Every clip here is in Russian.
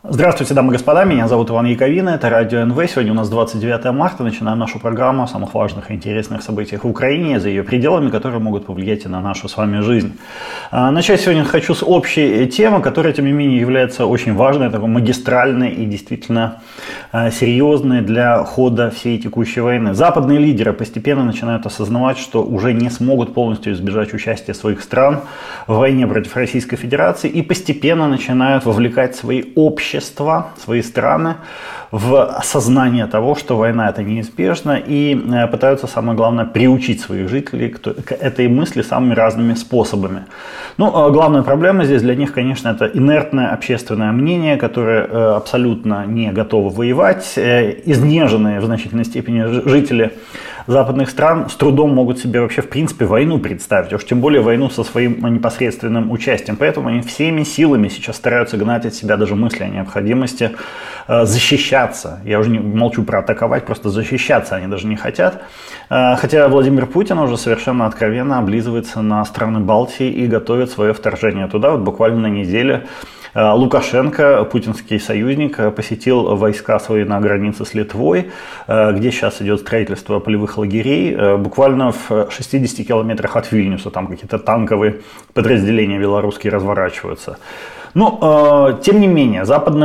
Здравствуйте, дамы и господа, меня зовут Иван Яковина, это Радио НВ. Сегодня у нас 29 марта, начинаем нашу программу о самых важных и интересных событиях в Украине и за ее пределами, которые могут повлиять и на нашу с вами жизнь. Начать сегодня хочу с общей темы, которая, тем не менее, является очень важной, такой магистральной и действительно серьезной для хода всей текущей войны. Западные лидеры постепенно начинают осознавать, что уже не смогут полностью избежать участия своих стран в войне против Российской Федерации и постепенно начинают вовлекать свои общества, свои страны в осознание того, что война это неизбежно, и пытаются, самое главное, приучить своих жителей к этой мысли самыми разными способами. Главная проблема здесь для них, конечно, это инертное общественное мнение, которое абсолютно не готово воевать. Изнеженные в значительной степени жители западных стран с трудом могут себе вообще в принципе войну представить, уж тем более войну со своим непосредственным участием. Поэтому они всеми силами сейчас стараются гнать от себя даже мысли о необходимости защищаться. Я уже не молчу про атаковать, просто защищаться они даже не хотят. Хотя Владимир Путин уже совершенно откровенно облизывается на страны Балтии и готовит свое вторжение туда. Вот буквально на неделе Лукашенко, путинский союзник, посетил войска свои на границе с Литвой, где сейчас идет строительство полевых лагерей. Буквально в 60 километрах от Вильнюса там какие-то танковые подразделения белорусские разворачиваются. Тем не менее,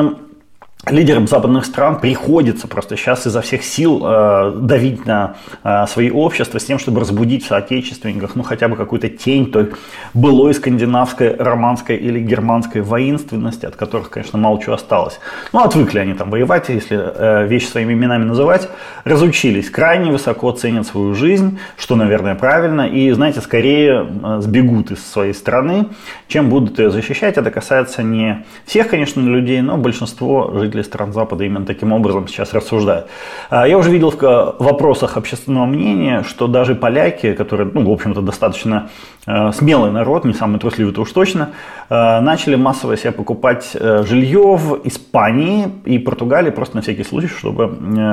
лидерам западных стран приходится просто сейчас изо всех сил давить на свои общества с тем, чтобы разбудить в соотечественниках хотя бы какую-то тень той былой скандинавской, романской или германской воинственности, от которых, конечно, мало чего осталось. Отвыкли они там воевать, если вещи своими именами называть, разучились, крайне высоко ценят свою жизнь, что, наверное, правильно, и, знаете, скорее сбегут из своей страны, чем будут ее защищать. Это касается не всех, конечно, людей, но большинство жителей стран Запада именно таким образом сейчас рассуждают. Я уже видел в вопросах общественного мнения, что даже поляки, которые, в общем-то, достаточно смелый народ, не самый трусливый-то уж точно, начали массово себе покупать жилье в Испании и Португалии просто на всякий случай, чтобы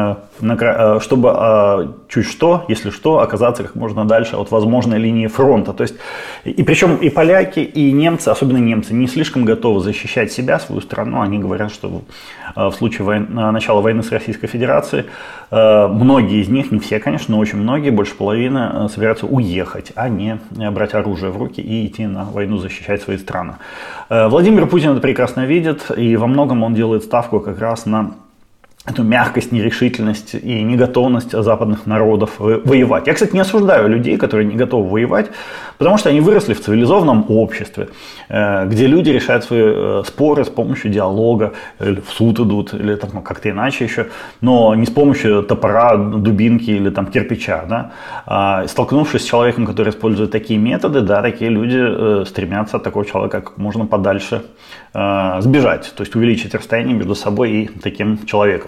чуть что, если что, оказаться как можно дальше от возможной линии фронта. То есть, и причем и поляки, и немцы, особенно немцы, не слишком готовы защищать себя, свою страну. Они говорят, что в случае начала войны с Российской Федерацией многие из них, не все, конечно, но очень многие, больше половины, собираются уехать, а не брать оружие в руки и идти на войну защищать свои страны. Владимир Путин это прекрасно видит, и во многом он делает ставку как раз на эту мягкость, нерешительность и неготовность западных народов воевать. Я, кстати, не осуждаю людей, которые не готовы воевать, потому что они выросли в цивилизованном обществе, где люди решают свои споры с помощью диалога, или в суд идут, или там, как-то иначе еще, но не с помощью топора, дубинки или там, кирпича. Да? Столкнувшись с человеком, который использует такие методы, да, такие люди стремятся от такого человека как можно подальше сбежать, то есть увеличить расстояние между собой и таким человеком.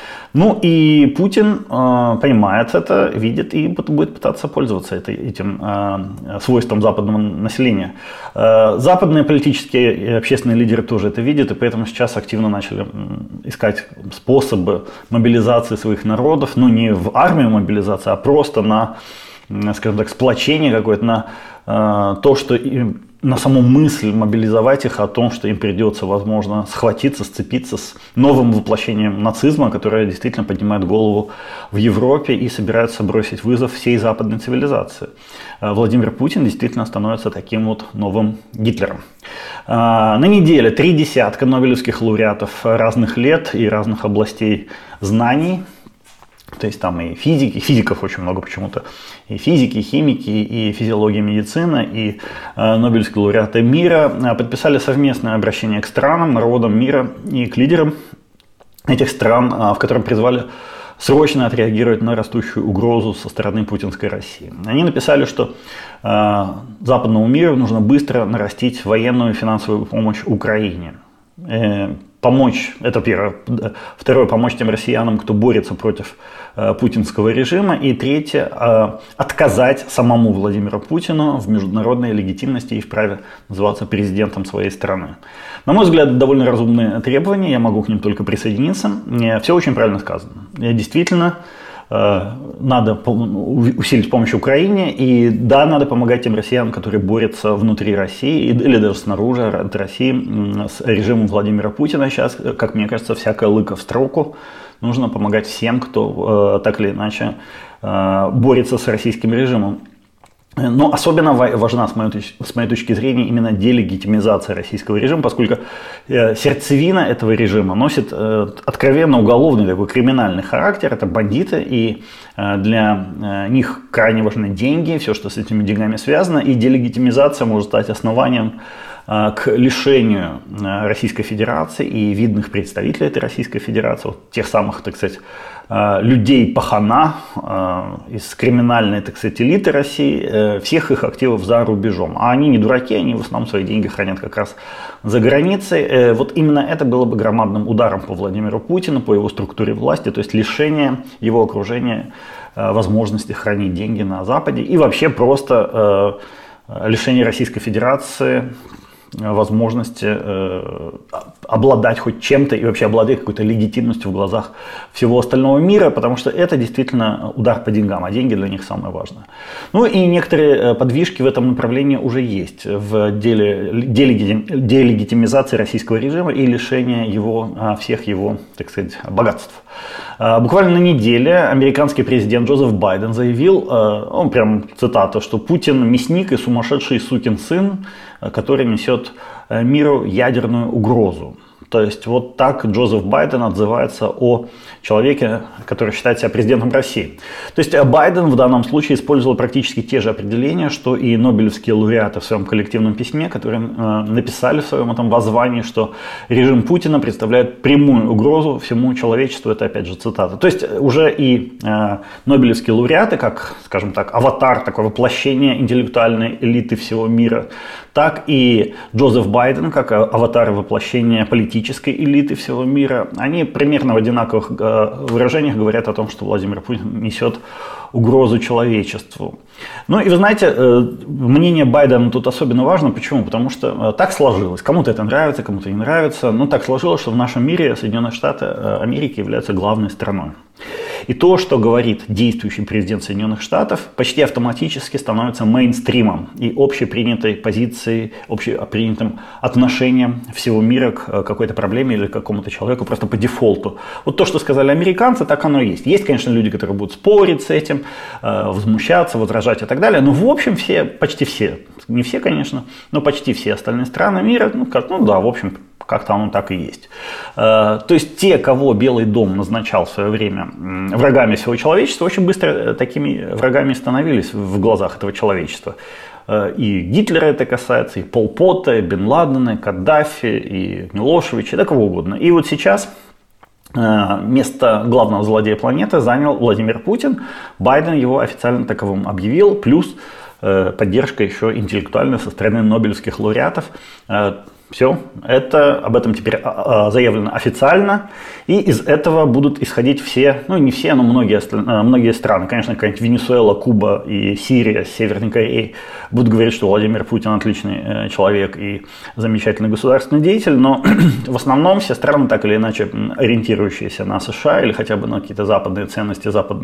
И Путин понимает это, видит и будет пытаться пользоваться этим свойством западного населения. Западные политические и общественные лидеры тоже это видят, и поэтому сейчас активно начали искать способы мобилизации своих народов, не в армию мобилизации, а просто на, скажем так, сплочение какое-то, на то, что на саму мысль мобилизовать их о том, что им придется, возможно, схватиться, сцепиться с новым воплощением нацизма, которое действительно поднимает голову в Европе и собирается бросить вызов всей западной цивилизации. Владимир Путин действительно становится таким вот новым Гитлером. На неделе 3 десятка нобелевских лауреатов разных лет и разных областей знаний. То есть там и физиков очень много почему-то, и физики, и химики, и физиология, медицина, и нобелевские лауреаты мира подписали совместное обращение к странам, народам мира и к лидерам этих стран, в котором призвали срочно отреагировать на растущую угрозу со стороны путинской России. Они написали, что западному миру нужно быстро нарастить военную и финансовую помощь Украине. Помочь, это первое. Второе, помочь тем россиянам, кто борется против путинского режима. И третье, отказать самому Владимиру Путину в международной легитимности и в праве называться президентом своей страны. На мой взгляд, довольно разумные требования, я могу к ним только присоединиться. Все очень правильно сказано. Действительно, надо усилить помощь Украине, и да, надо помогать тем россиянам, которые борются внутри России или даже снаружи от России с режимом Владимира Путина. Сейчас, как мне кажется, всякая лыка в строку. Нужно помогать всем, кто так или иначе борется с российским режимом. Но особенно важна, с моей точки зрения, именно делегитимизация российского режима, поскольку сердцевина этого режима носит откровенно уголовный, такой криминальный характер. Это бандиты, и для них крайне важны деньги, все, что с этими деньгами связано, и делегитимизация может стать основанием к лишению Российской Федерации и видных представителей этой Российской Федерации, вот тех самых, так сказать, людей пахана из криминальной, так сказать, элиты России, всех их активов за рубежом. А они не дураки, они в основном свои деньги хранят как раз за границей. Вот именно это было бы громадным ударом по Владимиру Путину, по его структуре власти, то есть лишение его окружения возможности хранить деньги на Западе и вообще просто лишение Российской Федерации возможности обладать хоть чем-то и вообще обладать какой-то легитимностью в глазах всего остального мира, потому что это действительно удар по деньгам, а деньги для них самое важное. Ну и некоторые подвижки в этом направлении уже есть в деле делегитимизации российского режима и лишения его, всех его, так сказать, богатств. Буквально на неделе американский президент Джозеф Байден заявил, он прям цитата, что Путин мясник и сумасшедший сукин сын, который несет миру ядерную угрозу. То есть вот так Джозеф Байден отзывается о человеке, который считает себя президентом России. То есть Байден в данном случае использовал практически те же определения, что и нобелевские лауреаты в своем коллективном письме, которые написали в своем этом воззвании, что режим Путина представляет прямую угрозу всему человечеству. Это опять же цитата. То есть уже и нобелевские лауреаты, как, скажем так, аватар, такое воплощение интеллектуальной элиты всего мира, так и Джозеф Байден, как аватар воплощения политической элиты всего мира, они примерно в одинаковых выражениях говорят о том, что Владимир Путин несет угрозу человечеству. Ну и вы знаете, мнение Байдена тут особенно важно. Почему? Потому что так сложилось. Кому-то это нравится, кому-то не нравится. Но так сложилось, что в нашем мире Соединенные Штаты Америки являются главной страной. И то, что говорит действующий президент Соединенных Штатов, почти автоматически становится мейнстримом и общепринятой позицией, общепринятым отношением всего мира к какой-то проблеме или к какому-то человеку просто по дефолту. Вот то, что сказали американцы, так оно и есть. Есть, конечно, люди, которые будут спорить с этим, возмущаться, возражать и так далее, но в общем все, почти все, не все, конечно, но почти все остальные страны мира, в общем, как-то оно так и есть. То есть те, кого Белый дом назначал в свое время врагами всего человечества, очень быстро такими врагами становились в глазах этого человечества. И Гитлера это касается, и Пол Пота, и Бен Ладена, и Каддафи, и Милошевича, и кого угодно. И вот сейчас место главного злодея планеты занял Владимир Путин. Байден его официально таковым объявил, плюс поддержка еще интеллектуальная со стороны нобелевских лауреатов. Все, об этом теперь заявлено официально, и из этого будут исходить все, не все, но многие страны. Конечно, какая-нибудь Венесуэла, Куба и Сирия, Северной Кореи будут говорить, что Владимир Путин отличный человек и замечательный государственный деятель, но в основном все страны, так или иначе ориентирующиеся на США или хотя бы на какие-то западные ценности,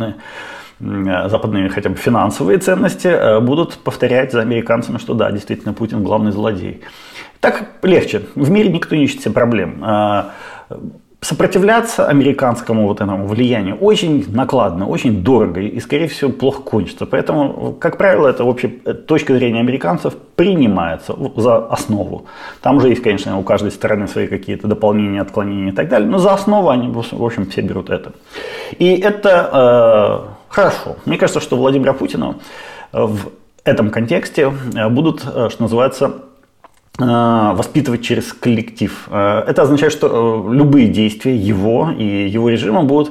западные хотя бы финансовые ценности, будут повторять за американцами, что да, действительно, Путин главный злодей. Так легче. В мире никто не ищет себе проблем. Сопротивляться американскому вот этому влиянию очень накладно, очень дорого и, скорее всего, плохо кончится. Поэтому, как правило, это вообще точка зрения американцев принимается за основу. Там уже есть, конечно, у каждой стороны свои какие-то дополнения, отклонения и так далее, но за основу они, в общем, все берут это. И это хорошо. Мне кажется, что Владимира Путина в этом контексте будут, что называется, воспитывать через коллектив. Это означает, что любые действия его и его режима будут,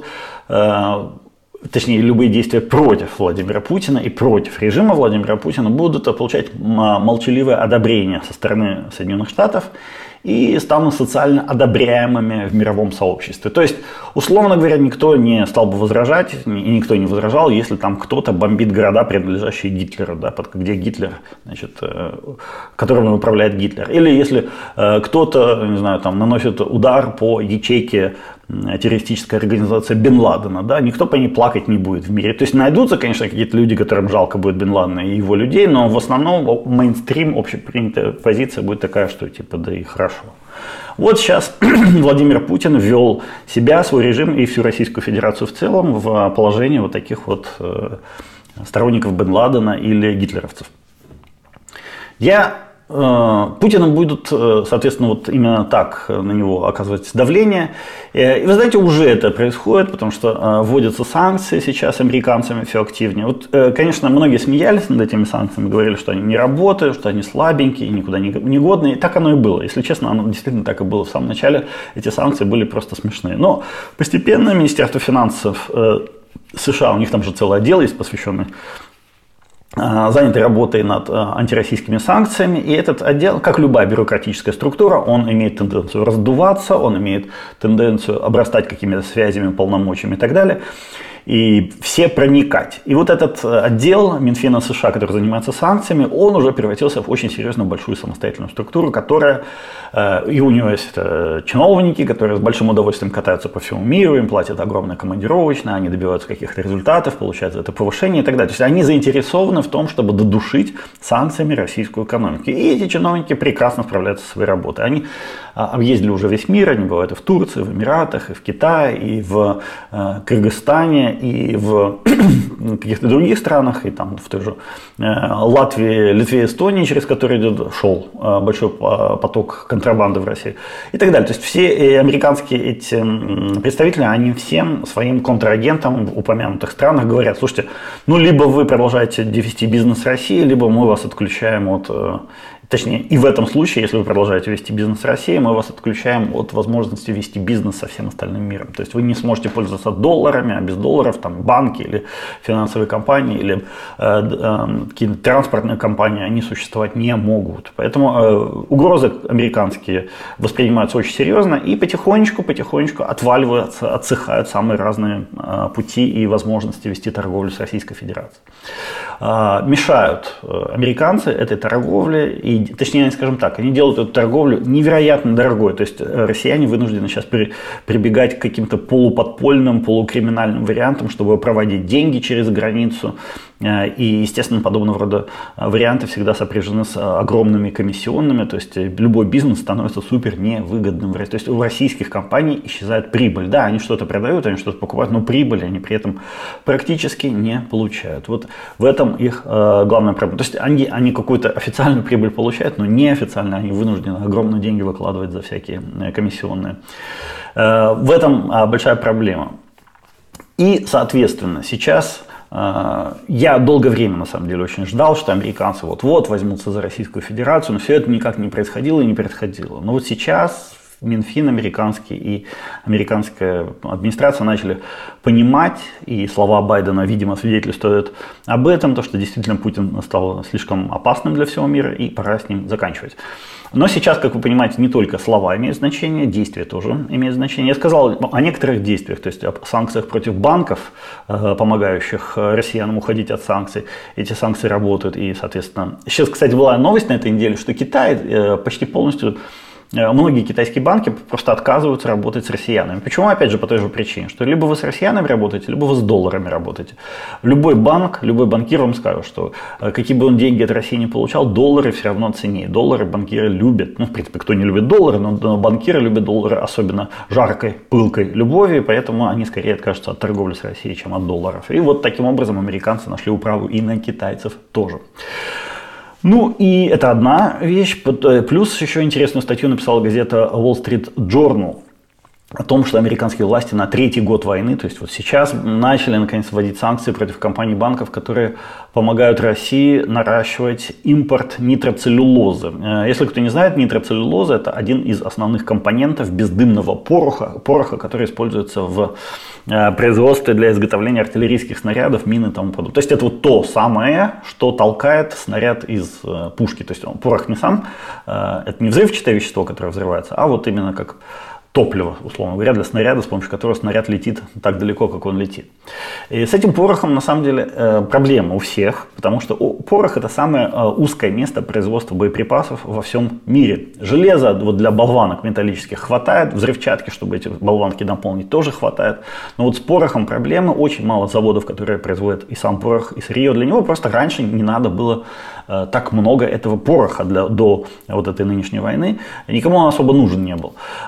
точнее, любые действия против Владимира Путина и против режима Владимира Путина будут получать молчаливое одобрение со стороны Соединенных Штатов и станут социально одобряемыми в мировом сообществе. То есть, условно говоря, никто не стал бы возражать, и никто не возражал, если там кто-то бомбит города, принадлежащие Гитлеру, да, где Гитлер, значит, которым управляет Гитлер. Или если кто-то, не знаю, там, наносит удар по ячейке террористическая организация Бен Ладена, да, никто по ней плакать не будет в мире. То есть найдутся, конечно, какие-то люди, которым жалко будет Бен Ладена и его людей, но в основном мейнстрим, общепринятая позиция будет такая, что типа да и хорошо. Вот сейчас Владимир Путин ввел себя, свой режим и всю Российскую Федерацию в целом в положение вот таких вот сторонников Бен Ладена или гитлеровцев. Путиным будут, соответственно, вот именно так на него оказывать давление. И вы знаете, уже это происходит, потому что вводятся санкции сейчас американцами все активнее. Вот, конечно, многие смеялись над этими санкциями, говорили, что они не работают, что они слабенькие, никуда не годные. И так оно и было. Если честно, оно действительно так и было в самом начале. Эти санкции были просто смешные. Но постепенно Министерство финансов США, у них там же целый отдел есть, посвященный, заняты работой над антироссийскими санкциями, и этот отдел, как любая бюрократическая структура, он имеет тенденцию раздуваться, он имеет тенденцию обрастать какими-то связями, полномочиями и так далее, и все проникать. И вот этот отдел Минфина США, который занимается санкциями, он уже превратился в очень серьезную большую самостоятельную структуру, которая, и у него есть чиновники, которые с большим удовольствием катаются по всему миру, им платят огромные командировочные, они добиваются каких-то результатов, получают это повышение и так далее. То есть они заинтересованы в том, чтобы додушить санкциями российскую экономику. И эти чиновники прекрасно справляются со своей работой. Они объездили уже весь мир, они бывают и в Турции, в Эмиратах, и в Китае, и в Кыргызстане, и в каких-то других странах, и там в той же Латвии, Литве, Эстонии, через которые шел большой поток контрабанды в России и так далее. То есть все американские эти представители, они всем своим контрагентам в упомянутых странах говорят: слушайте, ну либо вы продолжаете вести бизнес в России, либо мы вас отключаем от... Точнее, и в этом случае, если вы продолжаете вести бизнес в России, мы вас отключаем от возможности вести бизнес со всем остальным миром. То есть вы не сможете пользоваться долларами, а без долларов там банки или финансовые компании или какие-то транспортные компании, они существовать не могут. Поэтому угрозы американские воспринимаются очень серьезно и потихонечку отваливаются, отсыхают самые разные пути и возможности вести торговлю с Российской Федерацией. Мешают американцы этой торговле, и, точнее, скажем так, они делают эту торговлю невероятно дорогой. То есть россияне вынуждены сейчас прибегать к каким-то полуподпольным, полукриминальным вариантам, чтобы проводить деньги через границу. И, естественно, подобного рода варианты всегда сопряжены с огромными комиссионными. То есть любой бизнес становится супер невыгодным. То есть у российских компаний исчезает прибыль. Да, они что-то продают, они что-то покупают, но прибыли они при этом практически не получают. Вот в этом их главная проблема. То есть они какую-то официальную прибыль получают, но неофициально они вынуждены огромные деньги выкладывать за всякие комиссионные. В этом большая проблема. И, соответственно, сейчас... Я долгое время, на самом деле, очень ждал, что американцы вот-вот возьмутся за Российскую Федерацию, но все это никак не происходило и не происходило. Но вот сейчас Минфин американский и американская администрация начали понимать, и слова Байдена, видимо, свидетельствуют об этом, то, что действительно Путин стал слишком опасным для всего мира, и пора с ним заканчивать. Но сейчас, как вы понимаете, не только слова имеют значение, действия тоже имеют значение. Я сказал о некоторых действиях, то есть о санкциях против банков, помогающих россиянам уходить от санкций. Эти санкции работают, и, соответственно... Сейчас, кстати, была новость на этой неделе, что Китай почти полностью... Многие китайские банки просто отказываются работать с россиянами. Почему? Опять же, по той же причине, что либо вы с россиянами работаете, либо вы с долларами работаете. Любой банк, любой банкир вам скажет, что какие бы он деньги от России не получал, доллары все равно ценнее. Доллары банкиры любят. Ну, в принципе, кто не любит доллары, но банкиры любят доллары особенно жаркой, пылкой любовью, поэтому они скорее откажутся от торговли с Россией, чем от долларов. И вот таким образом американцы нашли управу и на китайцев тоже. Ну и это одна вещь. Плюс еще интересную статью написала газета Wall Street Journal о том, что американские власти на третий год войны, то есть вот сейчас, начали наконец вводить санкции против компаний банков, которые помогают России наращивать импорт нитроцеллюлозы. Если кто не знает, нитроцеллюлоза — это один из основных компонентов бездымного пороха, который используется в производстве для изготовления артиллерийских снарядов, мин и тому подобное. То есть это вот то самое, что толкает снаряд из пушки. То есть порох не сам, это не взрывчатое вещество, которое взрывается, а вот именно как топливо, условно говоря, для снаряда, с помощью которого снаряд летит так далеко, как он летит. И с этим порохом, на самом деле, проблема у всех, потому что порох – это самое узкое место производства боеприпасов во всем мире. Железа вот для болванок металлических хватает, взрывчатки, чтобы эти болванки наполнить, тоже хватает. Но вот с порохом проблемы, очень мало заводов, которые производят и сам порох, и сырье. Для него просто раньше не надо было так много этого пороха до вот этой нынешней войны. Никому он особо нужен не был.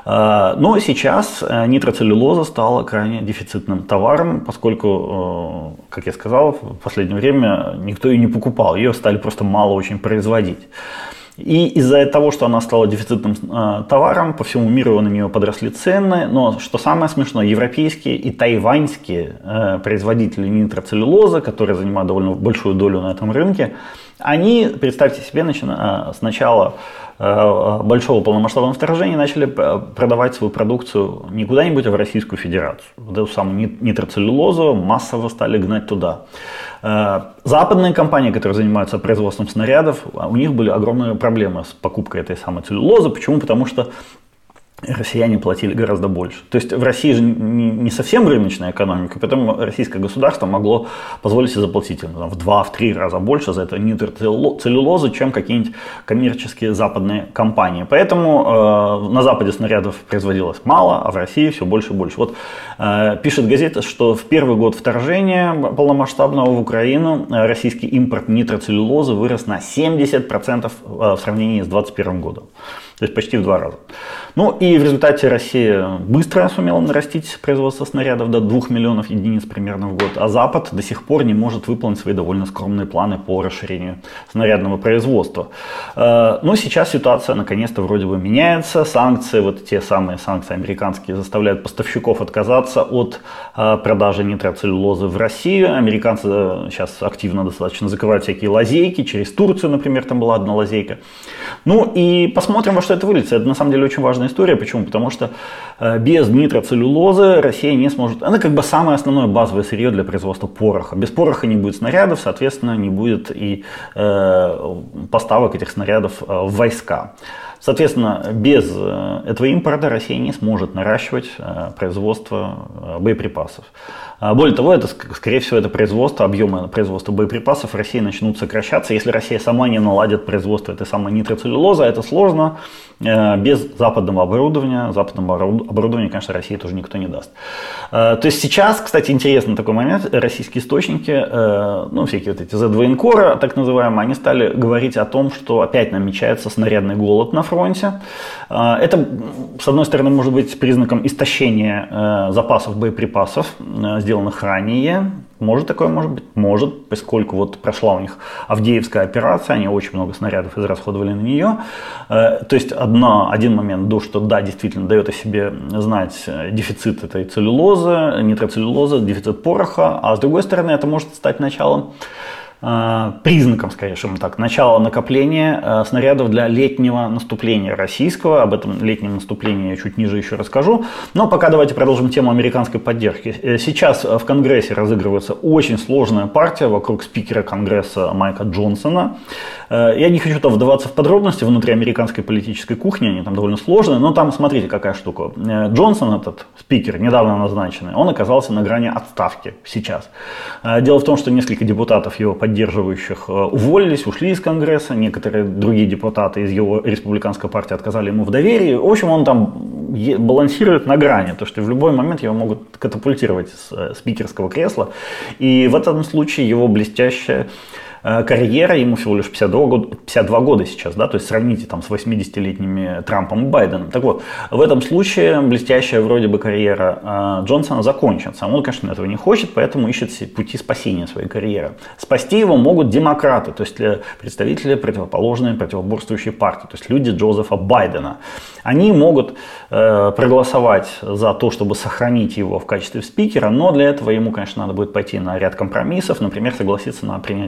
Но сейчас нитроцеллюлоза стала крайне дефицитным товаром, поскольку, как я сказал, в последнее время никто ее не покупал. Ее стали просто мало очень производить. И из-за того, что она стала дефицитным товаром, по всему миру на нее подросли цены. Но что самое смешное, европейские и тайваньские производители нитроцеллюлозы, которые занимают довольно большую долю на этом рынке, они, представьте себе, с начала большого полномасштабного вторжения начали продавать свою продукцию не куда-нибудь, а в Российскую Федерацию. Вот эту самую нитроцеллюлозу массово стали гнать туда. Западные компании, которые занимаются производством снарядов, у них были огромные проблемы с покупкой этой самой целлюлозы. Почему? Потому что россияне платили гораздо больше. То есть в России же не совсем рыночная экономика, поэтому российское государство могло позволить себе заплатить в 2-3 раза больше за эту нитроцеллюлозу, чем какие-нибудь коммерческие западные компании. Поэтому на Западе снарядов производилось мало, а в России все больше и больше. Вот пишет газета, что в первый год вторжения полномасштабного в Украину российский импорт нитроцеллюлозы вырос на 70% в сравнении с 2021 годом. То есть почти в 2 раза. Ну и в результате Россия быстро сумела нарастить производство снарядов до 2 миллионов единиц примерно в год, а Запад до сих пор не может выполнить свои довольно скромные планы по расширению снарядного производства. Но сейчас ситуация наконец-то вроде бы меняется. Санкции, вот те самые санкции американские, заставляют поставщиков отказаться от продажи нитроцеллюлозы в Россию. Американцы сейчас активно достаточно закрывают всякие лазейки. Через Турцию, например, там была одна лазейка. Ну и посмотрим, во что это выльется. Это на самом деле очень важная история. Почему? Потому что без нитроцеллюлозы Россия не сможет... Она как бы самое основное базовое сырье для производства пороха. Без пороха не будет снарядов, соответственно, не будет и поставок этих снарядов в войска. Соответственно, без этого импорта Россия не сможет наращивать производство боеприпасов. Более того, это, скорее всего, это объемы производства боеприпасов в России начнут сокращаться, если Россия сама не наладит производство этой самой нитроцеллюлозы. Это сложно без западного оборудования. Западного оборудования, конечно, России тоже никто не даст. То есть сейчас, кстати, интересный такой момент. Российские источники, всякие вот эти Z2Encore, так называемые, они стали говорить о том, что опять намечается снарядный голод на фронте. Это, с одной стороны, может быть признаком истощения запасов боеприпасов, сделанных ранее. Может такое, может быть, может, поскольку вот прошла у них Авдеевская операция, они очень много снарядов израсходовали на нее. То есть один момент, что да, действительно дает о себе знать дефицит этой целлюлозы, нитроцеллюлозы, дефицит пороха, а с другой стороны это может стать началом, признаком, скажем так, начала накопления снарядов для летнего наступления российского. Об этом летнем наступлении я чуть ниже еще расскажу. Но пока давайте продолжим тему американской поддержки. Сейчас в Конгрессе разыгрывается очень сложная партия вокруг спикера Конгресса Майка Джонсона. Я не хочу вдаваться в подробности внутри американской политической кухни, они там довольно сложные, но там смотрите какая штука. Джонсон, этот спикер, недавно назначенный, он оказался на грани отставки сейчас. Дело в том, что несколько депутатов его поддерживающих уволились, ушли из Конгресса, некоторые другие депутаты из его республиканской партии отказали ему в доверии. В общем, он там балансирует на грани, то что в любой момент его могут катапультировать с спикерского кресла. И в этом случае его блестящая карьера, ему всего лишь 52 года сейчас, да, то есть сравните там с 80-летними Трампом и Байденом. Так вот, в этом случае блестящая вроде бы карьера Джонсона закончится. Он, конечно, этого не хочет, поэтому ищет пути спасения своей карьеры. Спасти его могут демократы, то есть представители противоборствующей партии, то есть люди Джозефа Байдена. Они могут проголосовать за то, чтобы сохранить его в качестве спикера, но для этого ему, конечно, надо будет пойти на ряд компромиссов, например, согласиться на принятие закона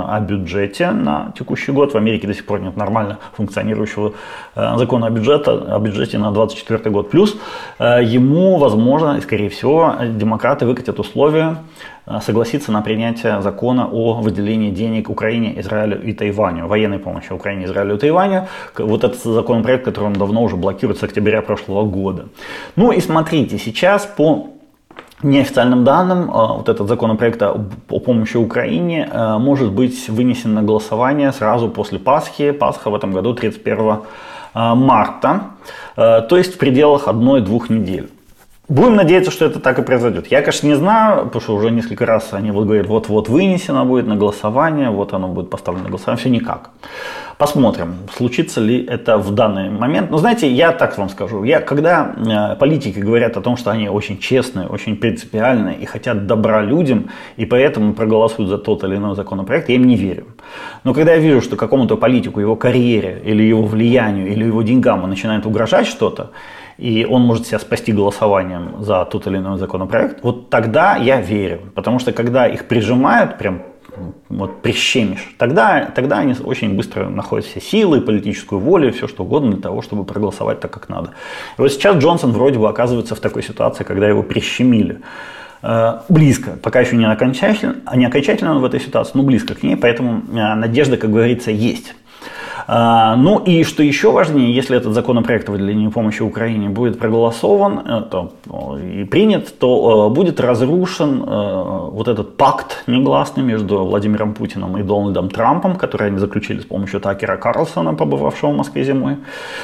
закона о бюджете на текущий год. В Америке до сих пор нет нормально функционирующего закона о бюджете на 2024 год. Плюс ему, возможно, и скорее всего, демократы выкатят условия согласиться на принятие закона о выделении денег Украине, Израилю и Тайваню, военной помощи Украине, Израилю и Тайваню. Вот этот законопроект, который он давно уже блокирует с октября прошлого года. Ну и смотрите, сейчас по неофициальным данным, вот этот законопроект о помощи Украине может быть вынесен на голосование сразу после Пасхи. Пасха в этом году 31 марта, то есть в пределах 1-2 недель. Будем надеяться, что это так и произойдет. Я, конечно, не знаю, потому что уже несколько раз они вот говорят, вот-вот вынесено будет на голосование, вот оно будет поставлено на голосование, все никак. Посмотрим, случится ли это в данный момент. Но знаете, я так вам скажу, когда политики говорят о том, что они очень честные, очень принципиальные и хотят добра людям, и поэтому проголосуют за тот или иной законопроект, я им не верю. Но когда я вижу, что какому-то политику, его карьере, или его влиянию, или его деньгам начинает угрожать что-то, и он может себя спасти голосованием за тот или иной законопроект, вот тогда я верю. Потому что когда их прижимают, прям вот прищемишь, тогда они очень быстро находят все силы, политическую волю, все что угодно для того, чтобы проголосовать так, как надо. И вот сейчас Джонсон вроде бы оказывается в такой ситуации, когда его прищемили. Близко, пока еще не окончательно в этой ситуации, но близко к ней, поэтому надежда, как говорится, есть. Ну и что еще важнее, если этот законопроект о выделении помощи Украине будет проголосован и принят, то будет разрушен вот этот пакт негласный между Владимиром Путиным и Дональдом Трампом, который они заключили с помощью Такера Карлсона, побывавшего в Москве зимой.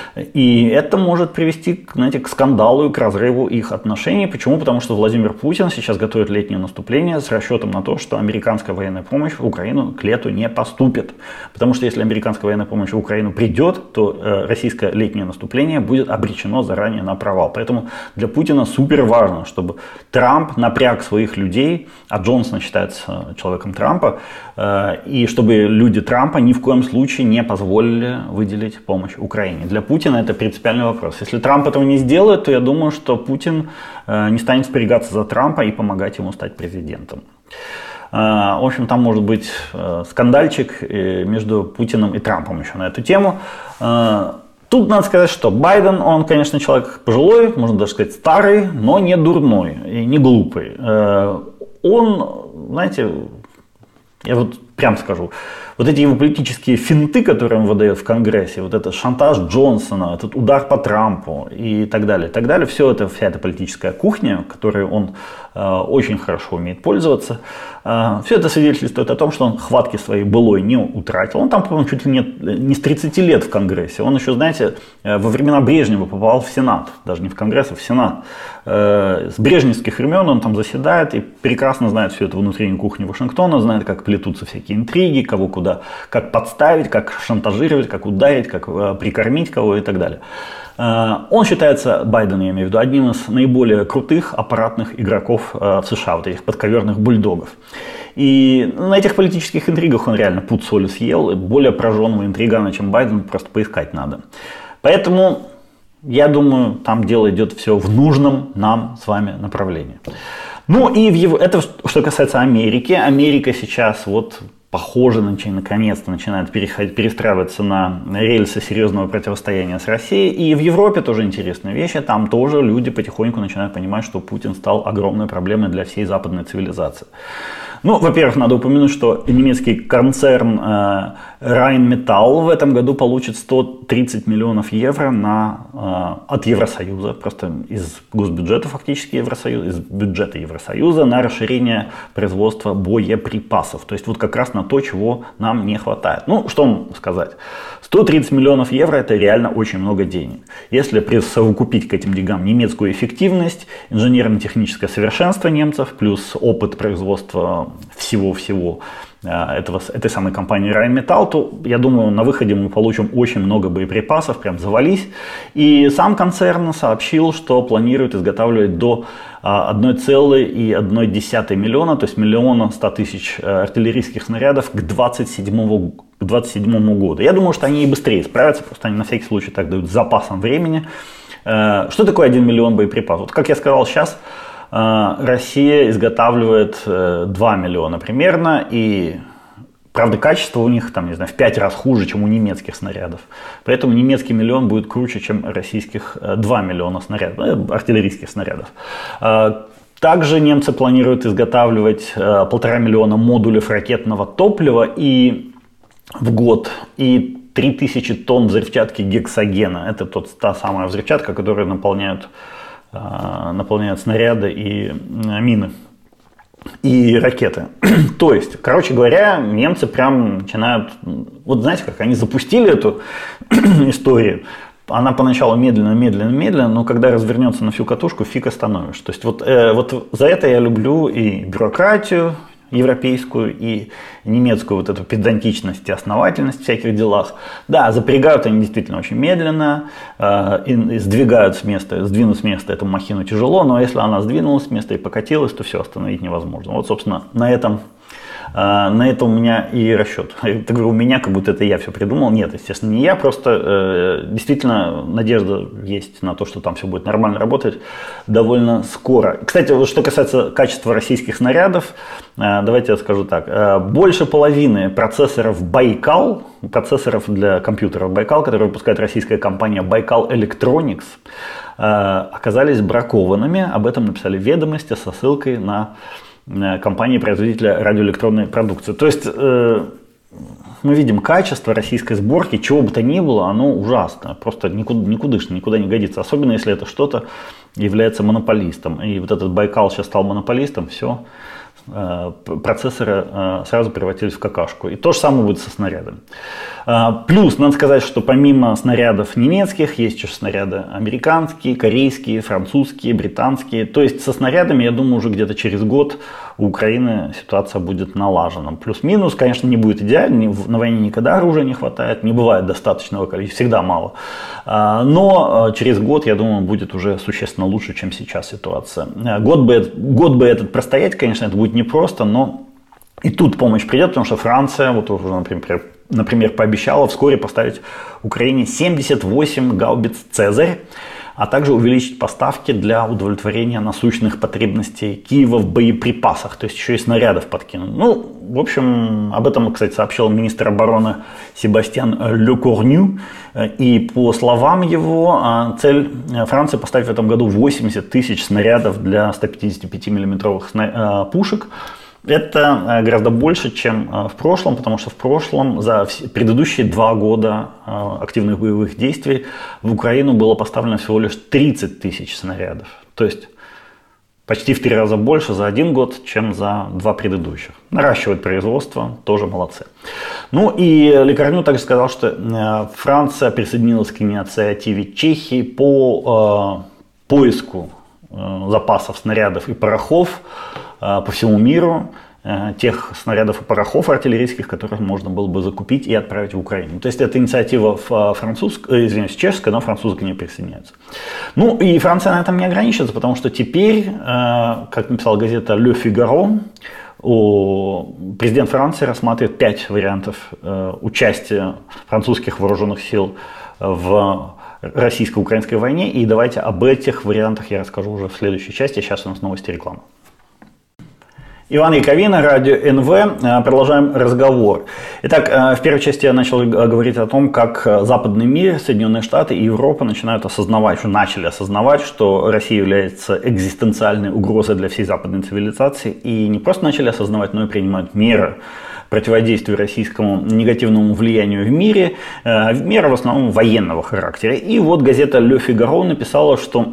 И это может привести, знаете, к скандалу и к разрыву их отношений. Почему? Потому что Владимир Путин сейчас готовит летнее наступление с расчетом на то, что американская военная помощь в Украину к лету не поступит. Потому что если американская военная помощь в Украину придет, то российское летнее наступление будет обречено заранее на провал. Поэтому для Путина супер важно, чтобы Трамп напряг своих людей, а Джонсон считается человеком Трампа, и чтобы люди Трампа ни в коем случае не позволили выделить помощь Украине. Для Путина это принципиальный вопрос. Если Трамп этого не сделает, то я думаю, что Путин не станет впрягаться за Трампа и помогать ему стать президентом. В общем, там может быть скандальчик между Путиным и Трампом еще на эту тему. Тут надо сказать, что Байден, он, конечно, человек пожилой, можно даже сказать старый, но не дурной и не глупый. Он, знаете, я вот прям скажу, вот эти его политические финты, которые он выдает в Конгрессе, вот этот шантаж Джонсона, этот удар по Трампу и так далее, все это, вся эта политическая кухня, которой он очень хорошо умеет пользоваться, все это свидетельствует о том, что он хватки своей былой не утратил. Он там, по-моему, чуть ли не с 30 лет в Конгрессе. Он еще, знаете, во времена Брежнева попал в Сенат, даже не в Конгресс, а в Сенат. С брежневских времен он там заседает и прекрасно знает всю эту внутреннюю кухню Вашингтона, знает, как плетутся всякие интриги, кого куда, как подставить, как шантажировать, как ударить, как прикормить кого и так далее. Он считается, Байден, я имею в виду, одним из наиболее крутых аппаратных игроков в США, вот этих подковерных бульдогов. И на этих политических интригах он реально пуд соли съел, более прожженного интригана, чем Байден, просто поискать надо. Поэтому, я думаю, там дело идет все в нужном нам с вами направлении. Ну и это что касается Америки. Америка сейчас вот похоже, наконец-то начинает перестраиваться на рельсы серьезного противостояния с Россией. И в Европе тоже интересные вещи. Там тоже люди потихоньку начинают понимать, что Путин стал огромной проблемой для всей западной цивилизации. Ну, во-первых, надо упомянуть, что немецкий концерн Rheinmetall в этом году получит 130 миллионов евро от Евросоюза, просто из госбюджета фактически Евросоюза, из бюджета Евросоюза на расширение производства боеприпасов. То есть вот как раз на то, чего нам не хватает. Ну, что вам сказать? 130 миллионов евро – это реально очень много денег. Если присовокупить к этим деньгам немецкую эффективность, инженерно-техническое совершенство немцев, плюс опыт производства всего-всего этой самой компании Rheinmetall, то, я думаю, на выходе мы получим очень много боеприпасов, прям завались. И сам концерн сообщил, что планирует изготавливать до 1,1 миллиона, то есть 1 100 000 артиллерийских снарядов к 2027 году. Я думаю, что они и быстрее справятся, просто они на всякий случай так дают с запасом времени. Что такое 1 миллион боеприпасов? Вот, как я сказал, сейчас Россия изготавливает 2 миллиона примерно, и Правда, качество у них, там, не знаю, в 5 раз хуже, чем у немецких снарядов. Поэтому немецкий миллион будет круче, чем российских 2 миллиона снарядов, артиллерийских снарядов. Также немцы планируют изготавливать 1,5 миллиона модулей ракетного топлива в год и 3000 тонн взрывчатки гексогена. Это та самая взрывчатка, которая наполняет снаряды и мины. И ракеты. То есть, короче говоря, немцы прям начинают... Вот знаете, как они запустили эту историю. Она поначалу медленно, но когда развернется на всю катушку, фиг остановишь. То есть вот за это я люблю и бюрократию европейскую, и немецкую вот эту педантичность и основательность в всяких делах. Да, запрягают они действительно очень медленно, и сдвинуть с места эту махину тяжело, но если она сдвинулась с места и покатилась, то все остановить невозможно. Вот, собственно, на этом у меня и расчет. Я говорю, у меня, как будто это я все придумал. Нет, естественно, не я, просто действительно надежда есть на то, что там все будет нормально работать довольно скоро. Кстати, вот что касается качества российских снарядов, давайте я скажу так. Больше половины процессоров Байкал, процессоров для компьютеров Байкал, которые выпускает российская компания Байкал Electronics, оказались бракованными. Об этом написали ведомости со ссылкой на компании-производителя радиоэлектронной продукции. То есть мы видим качество российской сборки, чего бы то ни было, оно ужасно, просто никудышно, никуда не годится. Особенно если это что-то является монополистом. И вот этот Байкал сейчас стал монополистом, все, процессоры сразу превратились в какашку. И то же самое будет со снарядами. Плюс, надо сказать, что помимо снарядов немецких, есть еще снаряды американские, корейские, французские, британские. То есть со снарядами, я думаю, уже где-то через год у Украины ситуация будет налажена. Плюс-минус, конечно, не будет идеально. На войне никогда оружия не хватает, не бывает достаточного количества, всегда мало. Но через год, я думаю, будет уже существенно лучше, чем сейчас ситуация. Год бы этот простоять, конечно, это будет непросто, но и тут помощь придет, потому что Франция, вот уже, например, пообещала вскоре поставить Украине 78 гаубиц «Цезарь», а также увеличить поставки для удовлетворения насущных потребностей Киева в боеприпасах, то есть еще и снарядов подкинуть. Ну, в общем, об этом, кстати, сообщил министр обороны Себастьян Лекорню, и по словам его, цель Франции поставить в этом году 80 тысяч снарядов для 155-миллиметровых пушек. Это гораздо больше, чем в прошлом, потому что в прошлом за предыдущие 2 года активных боевых действий в Украину было поставлено всего лишь 30 тысяч снарядов. То есть почти в 3 раза больше за 1 год, чем за 2 предыдущих. Наращивают производство, тоже молодцы. Ну и Лекорню также сказал, что Франция присоединилась к инициативе Чехии по поиску запасов снарядов и порохов по всему миру, тех снарядов и порохов артиллерийских, которых можно было бы закупить и отправить в Украину. То есть это инициатива чешская, но французы к ней присоединяются. Ну и Франция на этом не ограничится, потому что теперь, как написала газета Le Figaro, президент Франции рассматривает 5 вариантов участия французских вооруженных сил в российско-украинской войне. И давайте об этих вариантах я расскажу уже в следующей части. Сейчас у нас новости и реклама. Иван Яковина, радио НВ. Продолжаем разговор. Итак, в первой части я начал говорить о том, как западный мир, Соединенные Штаты и Европа начали осознавать, что Россия является экзистенциальной угрозой для всей западной цивилизации. И не просто начали осознавать, но и принимают меры противодействию российскому негативному влиянию в мире, меры в основном военного характера. И вот газета Le Figaro написала, что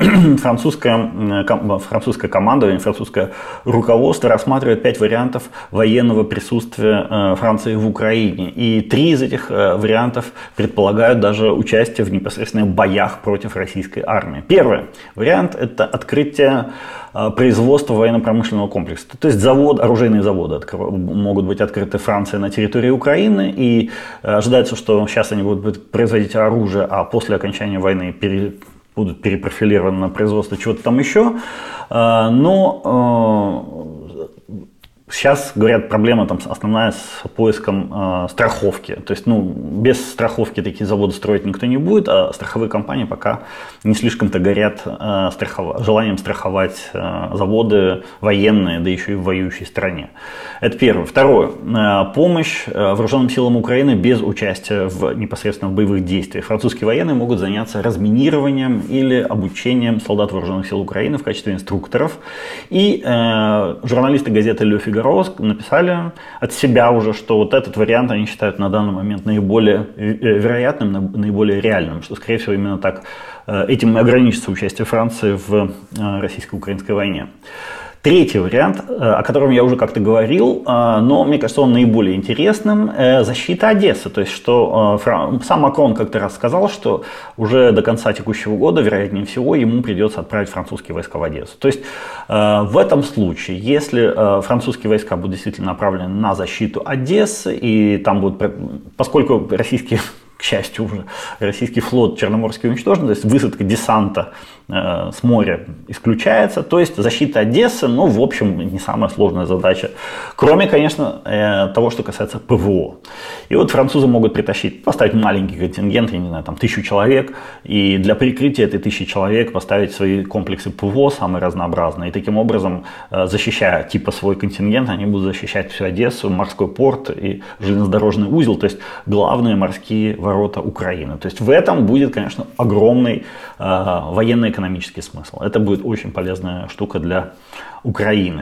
французское командование, французское руководство рассматривает 5 вариантов военного присутствия Франции в Украине. И 3 из этих вариантов предполагают даже участие в непосредственных боях против российской армии. Первый вариант – это открытие производства военно-промышленного комплекса. То есть оружейные заводы могут быть открыты Францией на территории Украины, и ожидается, что сейчас они будут производить оружие, а после окончания войны будут перепрофилированы на производство чего-то там еще. Но Сейчас, говорят, проблема там основная с поиском страховки. То есть, без страховки такие заводы строить никто не будет, а страховые компании пока не слишком-то горят желанием страховать заводы военные, да еще и в воюющей стране. Это первое. Второе. Помощь вооруженным силам Украины без участия непосредственно в боевых действиях. Французские военные могут заняться разминированием или обучением солдат вооруженных сил Украины в качестве инструкторов. И журналисты газеты «Le Figaro» написали от себя уже, что вот этот вариант они считают на данный момент наиболее вероятным, наиболее реальным, что, скорее всего, именно так этим и ограничится участие Франции в российско-украинской войне. Третий вариант, о котором я уже как-то говорил, но мне кажется, он наиболее интересным, защита Одессы. То есть, что сам Макрон как-то раз сказал, что уже до конца текущего года, вероятнее всего, ему придется отправить французские войска в Одессу. То есть, в этом случае, если французские войска будут действительно направлены на защиту Одессы, и там будут, поскольку российские, к счастью, уже российский флот Черноморский уничтожен, то есть высадка десанта с моря исключается, то есть защита Одессы, в общем, не самая сложная задача, кроме, конечно, того, что касается ПВО. И вот французы могут поставить маленький контингент, я не знаю, там 1000 человек, и для прикрытия этой 1000 человек поставить свои комплексы ПВО самые разнообразные, и таким образом, защищая типа свой контингент, они будут защищать всю Одессу, морской порт и железнодорожный узел, то есть главные морские ворота Украины. То есть в этом будет, конечно, огромный военно-экономический смысл. Это будет очень полезная штука для Украины.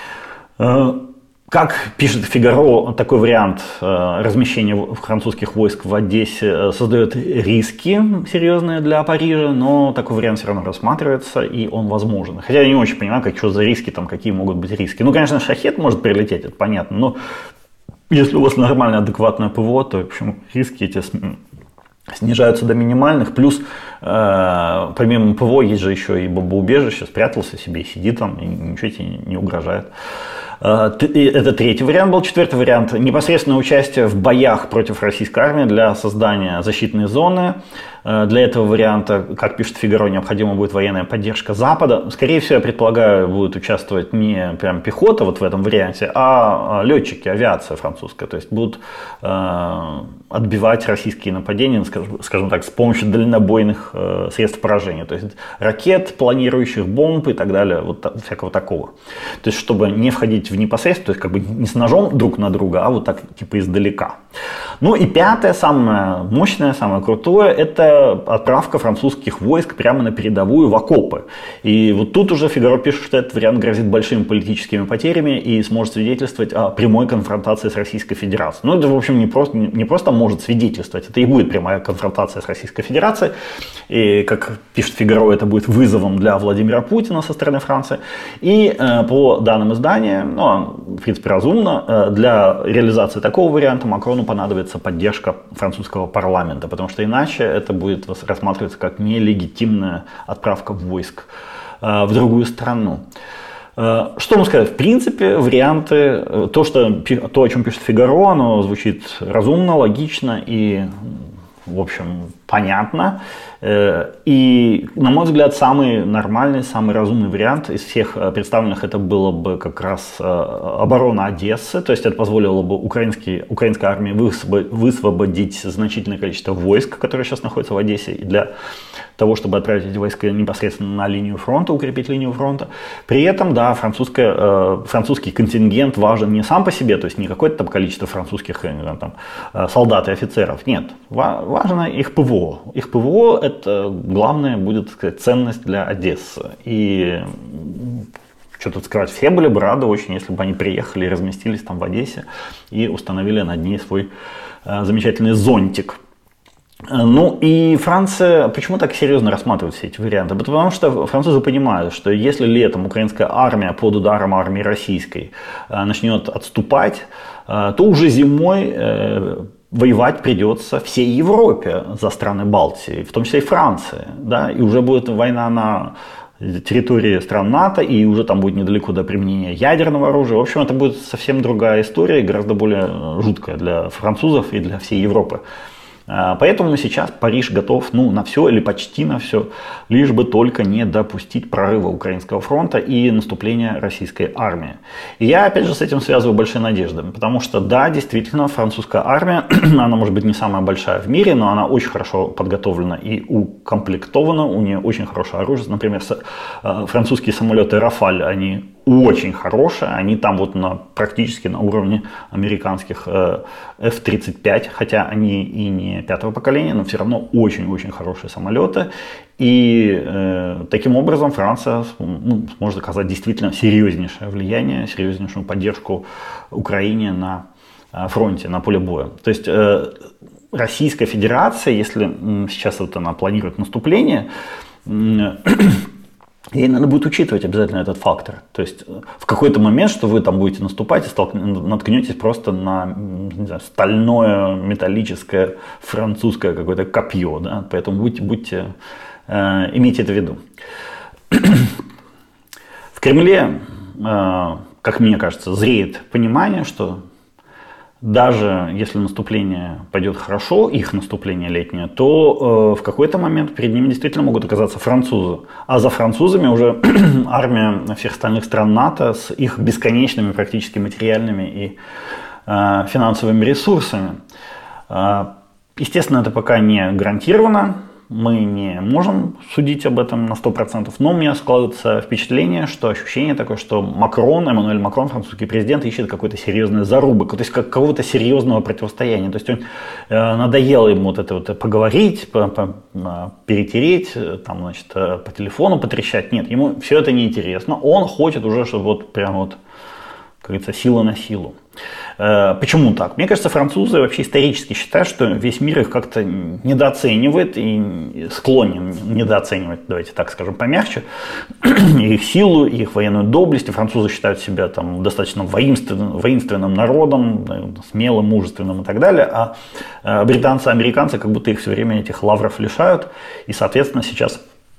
Как пишет «Фигаро», такой вариант размещения французских войск в Одессе создает риски серьезные для Парижа, но такой вариант все равно рассматривается, и он возможен. Хотя я не очень понимаю, что за риски, какие могут быть риски. Конечно, шахед может прилететь, это понятно, но если у вас нормальное, адекватное ПВО, то, в общем, риски эти снижаются до минимальных. Плюс, помимо ПВО, есть же еще и бомбоубежище, спрятался себе и сидит там, и ничего тебе не угрожает. Это третий вариант был. Четвертый вариант – непосредственное участие в боях против российской армии для создания защитной зоны. Для этого варианта, как пишет «Фигаро», необходима будет военная поддержка Запада. Скорее всего, я предполагаю, будет участвовать не прям пехота вот в этом варианте, а летчики, авиация французская. То есть будут отбивать российские нападения, скажем так, с помощью дальнобойных средств поражения. То есть ракет, планирующих бомб и так далее, вот всякого такого. То есть чтобы не входить в непосредственно, то есть не с ножом друг на друга, а вот так типа издалека. И пятое, самое мощное, самое крутое, это отправка французских войск прямо на передовую в окопы. И вот тут уже «Фигаро» пишет, что этот вариант грозит большими политическими потерями и сможет свидетельствовать о прямой конфронтации с Российской Федерацией. Это, в общем, не просто может свидетельствовать, это и будет прямая конфронтация с Российской Федерацией. И, как пишет «Фигаро», это будет вызовом для Владимира Путина со стороны Франции. И по данным издания, в принципе, разумно, для реализации такого варианта Макрону понадобится поддержка французского парламента, потому что иначе это будет рассматриваться как нелегитимная отправка войск в другую страну. Что вам сказать? В принципе, варианты, то, о чем пишет «Фигаро», оно звучит разумно, логично и, в общем, понятно. И, на мой взгляд, самый нормальный, самый разумный вариант из всех представленных, это было бы как раз оборона Одессы. То есть это позволило бы украинской армии высвободить значительное количество войск, которые сейчас находятся в Одессе, и для того, чтобы отправить эти войска непосредственно на линию фронта, укрепить линию фронта. При этом, да, французский контингент важен не сам по себе, то есть не какое-то там количество французских солдат и офицеров. Нет, важно их ПВО. Их ПВО – это главная будет, так сказать, ценность для Одессы. И что тут скрывать, все были бы рады очень, если бы они приехали и разместились там в Одессе и установили над ней свой замечательный зонтик. И Франция почему так серьезно рассматривает все эти варианты? Потому что французы понимают, что если летом украинская армия под ударом армии российской начнет отступать, то уже зимой воевать придется всей Европе за страны Балтии, в том числе и Франции. Да? И уже будет война на территории стран НАТО, и уже там будет недалеко до применения ядерного оружия. В общем, это будет совсем другая история, гораздо более жуткая для французов и для всей Европы. Поэтому сейчас Париж готов на все или почти на все, лишь бы только не допустить прорыва украинского фронта и наступления российской армии. И я опять же с этим связываю большие надежды, потому что да, действительно, французская армия, она может быть не самая большая в мире, но она очень хорошо подготовлена и укомплектована, у нее очень хорошее оружие. Например, французские самолеты «Рафаль», они очень хорошие, они там практически на уровне американских F-35, хотя они и не пятого поколения, но все равно очень-очень хорошие самолеты. И таким образом Франция сможет оказать действительно серьезнейшее влияние, серьезнейшую поддержку Украине на фронте, на поле боя. То есть Российская Федерация, если сейчас она планирует наступление, ей надо будет учитывать обязательно этот фактор. То есть в какой-то момент, что вы там будете наступать и наткнетесь просто на, не знаю, стальное, металлическое, французское какое-то копье. Да? Поэтому имейте это в виду. В Кремле, как мне кажется, зреет понимание, что даже если наступление пойдет хорошо, их наступление летнее, то в какой-то момент перед ними действительно могут оказаться французы. А за французами уже армия всех остальных стран НАТО с их бесконечными практически материальными и финансовыми ресурсами. Естественно, это пока не гарантировано. Мы не можем судить об этом на 100%, но у меня складывается впечатление, что ощущение такое, что Эммануэль Макрон, французский президент, ищет какой-то серьезный зарубок, то есть какого-то серьезного противостояния. То есть он, надоело ему это поговорить, перетереть, по телефону потрещать. Нет, ему все это неинтересно. Он хочет уже, чтобы как говорится, сила на силу. Почему так? Мне кажется, французы вообще исторически считают, что весь мир их как-то недооценивает и склонен недооценивать, давайте так скажем помягче, их силу, их военную доблесть. И французы считают себя достаточно воинственным народом, смелым, мужественным и так далее, а британцы, американцы как будто их все время этих лавров лишают. И, соответственно, сейчас...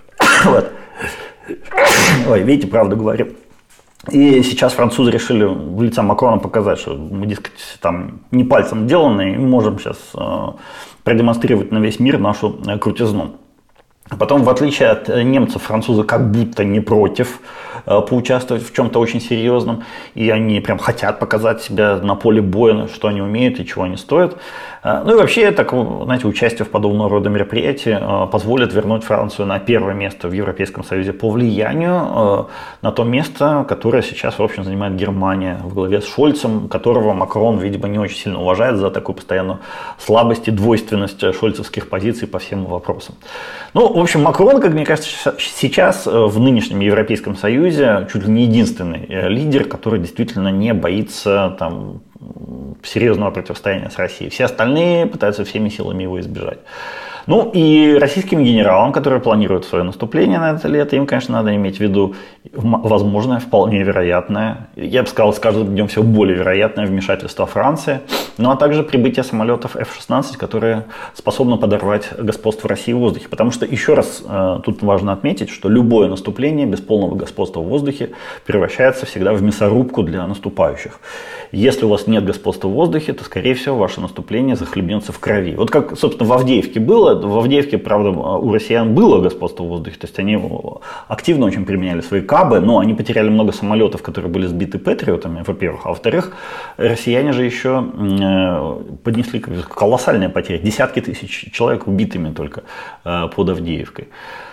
Ой, видите, правду говорю. И сейчас французы решили в лице Макрона показать, что мы, дескать, не пальцем деланы, и можем сейчас продемонстрировать на весь мир нашу крутизну. Потом, в отличие от немцев, французы как будто не против поучаствовать в чем-то очень серьезном, и они прям хотят показать себя на поле боя, что они умеют и чего они стоят. Ну и вообще, участие в подобного рода мероприятии позволит вернуть Францию на первое место в Европейском Союзе по влиянию, на то место, которое сейчас, в общем, занимает Германия в главе с Шольцем, которого Макрон, видимо, не очень сильно уважает за такую постоянную слабость и двойственность шольцевских позиций по всем вопросам. В общем, Макрон, как мне кажется, сейчас в нынешнем Европейском Союзе чуть ли не единственный лидер, который действительно не боится серьезного противостояния с Россией. Все остальные пытаются всеми силами его избежать. И российским генералам, которые планируют свое наступление на это лето, им, конечно, надо иметь в виду возможное, вполне вероятное, я бы сказал, с каждым днем все более вероятное вмешательство Франции, а также прибытие самолетов F-16, которые способны подорвать господство России в воздухе. Потому что, еще раз, тут важно отметить, что любое наступление без полного господства в воздухе превращается всегда в мясорубку для наступающих. Если у вас нет господства в воздухе, то, скорее всего, ваше наступление захлебнется в крови. Вот как, собственно, в Авдеевке было. В Авдеевке, правда, у россиян было господство в воздухе, то есть они активно очень применяли свои кабы, но они потеряли много самолетов, которые были сбиты патриотами, во-первых, а во-вторых, россияне же еще поднесли колоссальные потери, десятки тысяч человек убитыми только под Авдеевкой.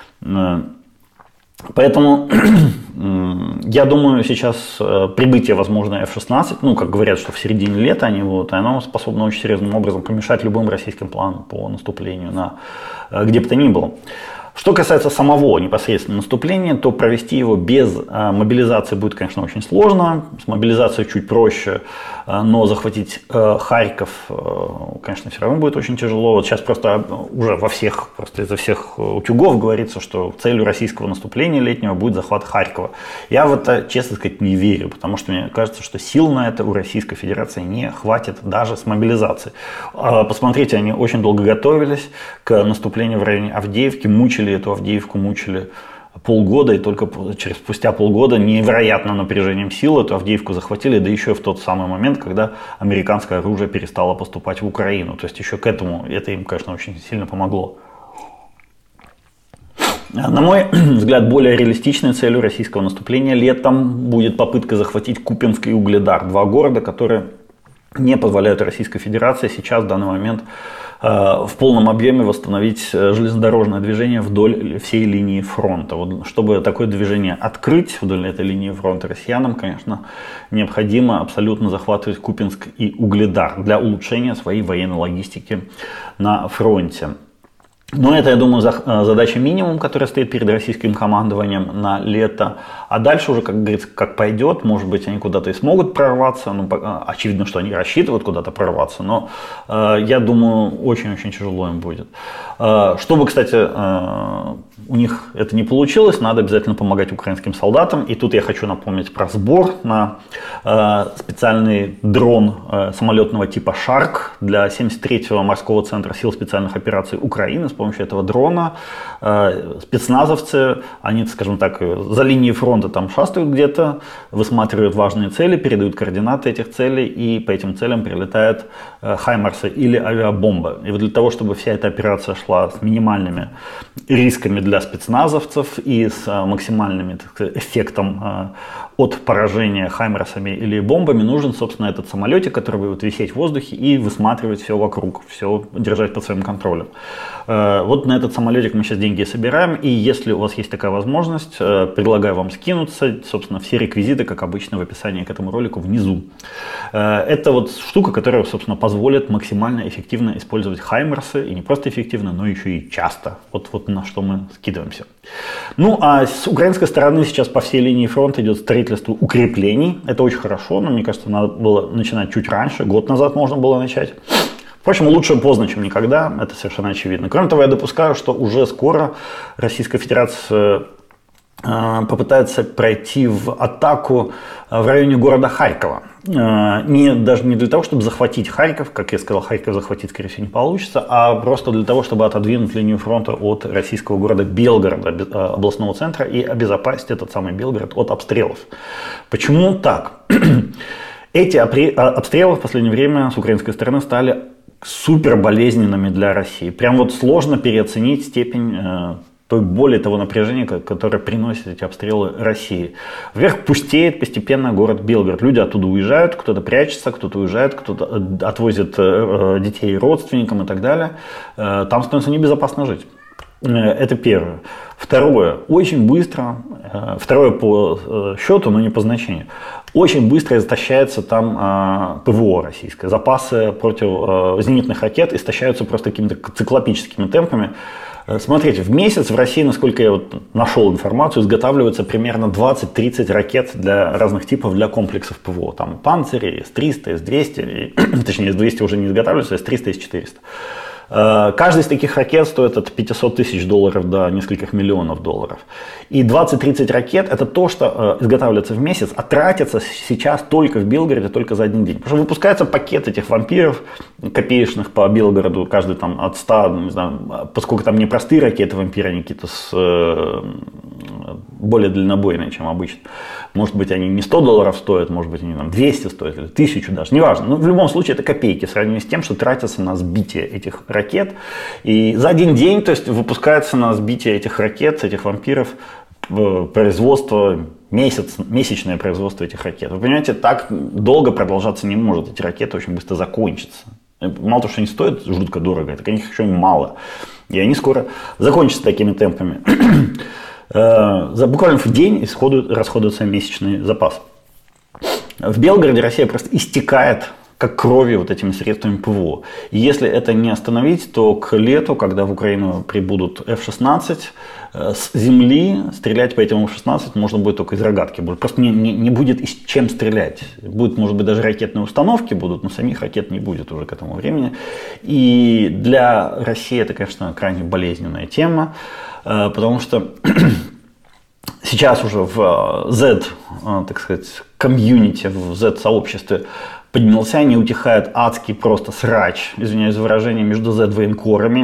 Поэтому я думаю, сейчас прибытие, возможно, F-16, как говорят, что в середине лета они будут, оно способно очень серьезным образом помешать любым российским планам по наступлению на где бы то ни было. Что касается самого непосредственно наступления, то провести его без мобилизации будет, конечно, очень сложно. С мобилизацией чуть проще, но захватить Харьков, конечно, все равно будет очень тяжело. Вот сейчас просто уже изо всех утюгов говорится, что целью российского наступления летнего будет захват Харькова. Я в это, честно сказать, не верю, потому что мне кажется, что сил на это у Российской Федерации не хватит даже с мобилизацией. Посмотрите, они очень долго готовились к наступлению в районе Авдеевки, мучили эту Авдеевку, мучили полгода, и только спустя полгода невероятным напряжением сил эту Авдеевку захватили, да еще и в тот самый момент, когда американское оружие перестало поступать в Украину. То есть еще к этому, это им, конечно, очень сильно помогло. На мой взгляд, более реалистичной целью российского наступления летом будет попытка захватить Купянск и Угледар. Два города, которые не позволяют Российской Федерации сейчас, в данный момент, в полном объеме восстановить железнодорожное движение вдоль всей линии фронта. Вот, чтобы такое движение открыть вдоль этой линии фронта россиянам, конечно, необходимо абсолютно захватывать Купянск и Угледар для улучшения своей военной логистики на фронте. Но это, я думаю, задача минимум, которая стоит перед российским командованием на лето. А дальше уже, как говорится, как пойдет, может быть, они куда-то и смогут прорваться. Ну, очевидно, что они рассчитывают куда-то прорваться, но я думаю, очень-очень тяжело им будет. Чтобы, кстати, у них это не получилось, надо обязательно помогать украинским солдатам. И тут я хочу напомнить про сбор на специальный дрон самолетного типа «Шарк» для 73-го морского центра сил специальных операций Украины. С помощью этого дрона спецназовцы, они, скажем так, за линией фронта там шастают где-то, высматривают важные цели, передают координаты этих целей, и по этим целям прилетают хаймарсы или авиабомбы. И вот для того, чтобы вся эта операция шла с минимальными рисками для спецназовцев и с максимальным, так сказать, эффектом от поражения хаймерсами или бомбами, нужен, собственно, этот самолетик, который будет висеть в воздухе и высматривать все вокруг, все держать под своим контролем. Вот на этот самолетик мы сейчас деньги собираем, и если у вас есть такая возможность, предлагаю вам скинуться. Собственно, все реквизиты, как обычно, в описании к этому ролику внизу. Это вот штука, которая, собственно, позволит максимально эффективно использовать хаймерсы, и не просто эффективно, но еще и часто. Вот на что мы скидываемся. Ну, а с украинской стороны сейчас по всей линии фронта идет строительство укреплений. Это очень хорошо, но мне кажется, надо было начинать чуть раньше, год назад можно было начать. Впрочем, лучше поздно, чем никогда, это совершенно очевидно. Кроме того, я допускаю, что уже скоро Российская Федерация попытается пройти в атаку в районе города Харькова. Даже не для того, чтобы захватить Харьков, как я сказал, Харьков захватить, скорее всего, не получится, а просто для того, чтобы отодвинуть линию фронта от российского города Белгорода, областного центра, и обезопасить этот самый Белгород от обстрелов. Почему так? Эти обстрелы в последнее время с украинской стороны стали супер болезненными для России. Прям вот сложно переоценить степень той боли, того напряжения, которое приносят эти обстрелы России. Вверх пустеет постепенно город Белгород. Люди оттуда уезжают, кто-то прячется, кто-то уезжает, кто-то отвозит детей родственникам и так далее. Там становится небезопасно жить. Это первое. Второе, очень быстро, второе по счету, но не по значению, очень быстро истощается там ПВО российское. Запасы противозенитных ракет истощаются просто какими-то циклопическими темпами. Смотрите, в месяц в России, насколько я нашел информацию, изготавливается примерно 20-30 ракет для разных типов, для комплексов ПВО. Там Панцири, С-300, С-200, точнее С-200 уже не изготавливаются, С-300, С-400. Каждый из таких ракет стоит от $500 тысяч до нескольких миллионов долларов. И 20-30 ракет – это то, что изготавливается в месяц, а тратится сейчас только в Белгороде, только за один день. Потому что выпускается пакет этих вампиров копеечных по Белгороду, каждый там от 100, не знаю, поскольку там не простые ракеты вампиры, они какие-то более дальнобойные, чем обычно. Может быть, они не $100 стоят, может быть, они там 200 стоят, или 1000 даже, неважно. Но в любом случае это копейки в сравнении с тем, что тратится на сбитие этих ракет. И за один день, то есть, выпускается на сбитие этих ракет, этих вампиров, производство, месячное производство этих ракет. Вы понимаете, так долго продолжаться не может. Эти ракеты очень быстро закончатся. Мало того, что они стоят жутко дорого, так их еще и мало. И они скоро закончатся такими темпами. Буквально в день расходуется месячный запас. В Белгороде Россия просто истекает как кровью вот этими средствами ПВО. И если это не остановить, то к лету, когда в Украину прибудут F-16, с земли стрелять по этим F-16 можно будет только из рогатки. Просто не будет из чем стрелять. Будет, может быть, даже ракетные установки будут, но самих ракет не будет уже к этому времени. И для России это, конечно, крайне болезненная тема, потому что сейчас уже в Z, так сказать, комьюнити, в Z-сообществе поднялся, не утихает адский просто срач, извиняюсь за выражение, между Z-военкорами.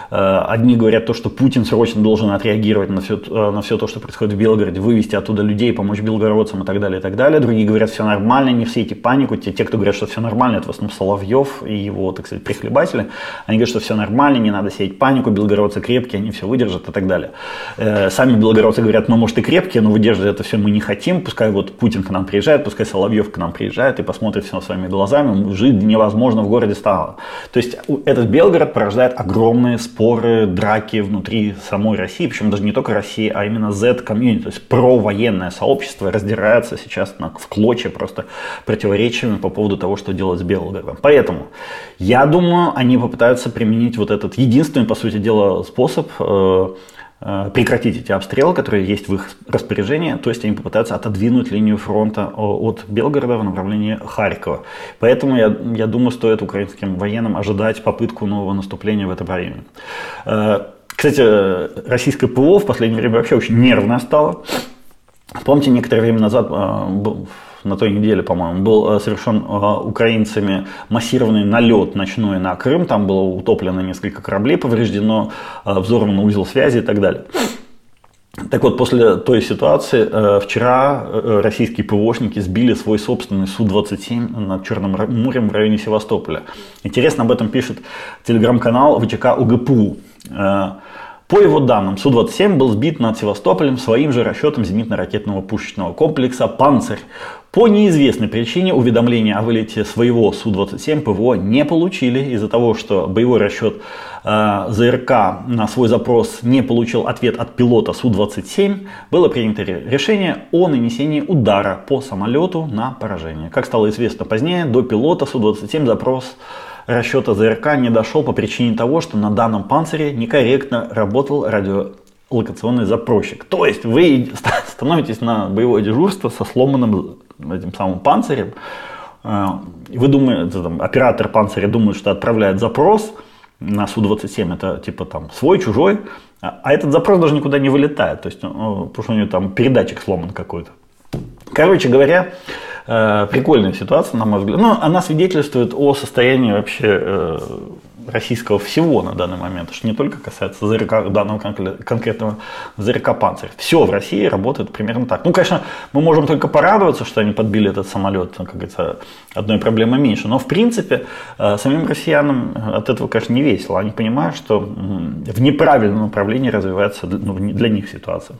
одни говорят то, что Путин срочно должен отреагировать на все то, что происходит в Белгороде, вывести оттуда людей, помочь белгородцам и так далее, и так далее. Другие говорят, все нормально, не все эти панику. Те, кто говорят, что все нормально, это в основном Соловьев и его, так сказать, прихлебатели. Они говорят, что все нормально, не надо сеять панику, белгородцы крепкие, они все выдержат и так далее. Сами белгородцы говорят, мы, может, и крепкие, но выдерживать это все мы не хотим. Пускай вот Путин к нам приезжает, пускай Соловьев к нам приезжает и посмотрит все своими глазами. Жить невозможно в городе стало. То есть этот Белгород порождает огромные споры, драки внутри самой России, причем даже не только России, а именно Z-комьюнити, то есть провоенное сообщество раздирается сейчас в клочья просто противоречиями по поводу того, что делать с Белгородом. Поэтому я думаю, они попытаются применить вот этот единственный, по сути дела, способ прекратить эти обстрелы, которые есть в их распоряжении, то есть они попытаются отодвинуть линию фронта от Белгорода в направлении Харькова. Поэтому я думаю, стоит украинским военным ожидать попытку нового наступления в этом районе. Кстати, российское ПВО в последнее время вообще очень нервное стало. Помните, некоторое время назад, на той неделе, по-моему, был совершен украинцами массированный налет ночной на Крым. Там было утоплено несколько кораблей, повреждено, взорван узел связи и так далее. Так вот, после той ситуации вчера российские ПВОшники сбили свой собственный Су-27 над Черным морем в районе Севастополя. Интересно, об этом пишет телеграм-канал ВЧК УГПУ. По его данным, Су-27 был сбит над Севастополем своим же расчетом зенитно-ракетного пушечного комплекса «Панцирь». По неизвестной причине уведомления о вылете своего Су-27 ПВО не получили из-за того, что боевой расчет ЗРК на свой запрос не получил ответ от пилота Су-27. Было принято решение о нанесении удара по самолету на поражение. Как стало известно позднее, до пилота Су-27 запрос расчета ЗРК не дошел по причине того, что на данном панцире некорректно работал радиолокационный запросчик. То есть вы становитесь на боевое дежурство со сломанным этим самым панцирем. Вы думаете, оператор панциря думает, что отправляет запрос на Су-27, это типа там свой, чужой, а этот запрос даже никуда не вылетает, то есть, потому что у него там передатчик сломан какой-то. Короче говоря, прикольная ситуация, на мой взгляд. Но она свидетельствует о состоянии вообще российского всего на данный момент, что не только касается ЗРК, данного конкретного ЗРК «Панцирь». Все в России работает примерно так. Ну, конечно, мы можем только порадоваться, что они подбили этот самолет, как говорится, одной проблемы меньше. Но, в принципе, самим россиянам от этого, конечно, не весело. Они понимают, что в неправильном направлении развивается для них ситуация.